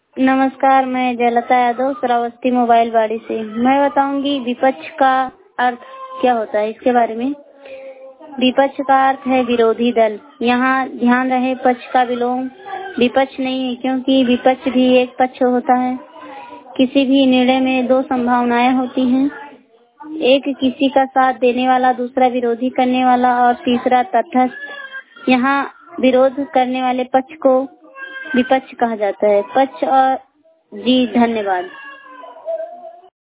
नमस्कार, मैं जयलता यादव श्रावस्ती मोबाइल बाड़ी से। मैं बताऊंगी विपक्ष का अर्थ क्या होता है इसके बारे में। विपक्ष का अर्थ है विरोधी दल। यहाँ ध्यान रहे पक्ष का विलोम विपक्ष नहीं है, क्योंकि विपक्ष भी एक पक्ष होता है। किसी भी निर्णय में दो संभावनाएं होती हैं, एक किसी का साथ देने वाला, दूसरा विरोधी करने वाला और तीसरा तटस्थ। यहाँ विरोध करने वाले पक्ष को विपक्ष कहा जाता है। पक्ष और जी धन्यवाद।